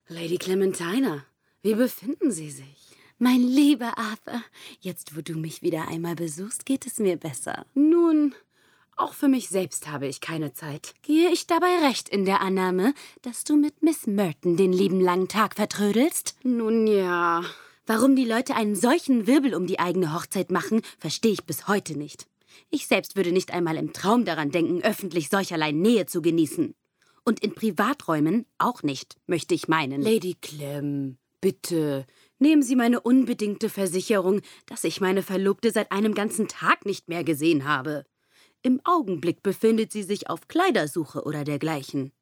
Lady Clementina, wie befinden Sie sich? Mein lieber Arthur, jetzt wo du mich wieder einmal besuchst, geht es mir besser. Nun, auch für mich selbst habe ich keine Zeit. Gehe ich dabei recht in der Annahme, dass du mit Miss Merton den lieben langen Tag vertrödelst? Nun ja. Warum die Leute einen solchen Wirbel um die eigene Hochzeit machen, verstehe ich bis heute nicht. Ich selbst würde nicht einmal im Traum daran denken, öffentlich solcherlei Nähe zu genießen. Und in Privaträumen auch nicht, möchte ich meinen. Lady Clem, bitte, nehmen Sie meine unbedingte Versicherung, dass ich meine Verlobte seit einem ganzen Tag nicht mehr gesehen habe. Im Augenblick befindet sie sich auf Kleidersuche oder dergleichen.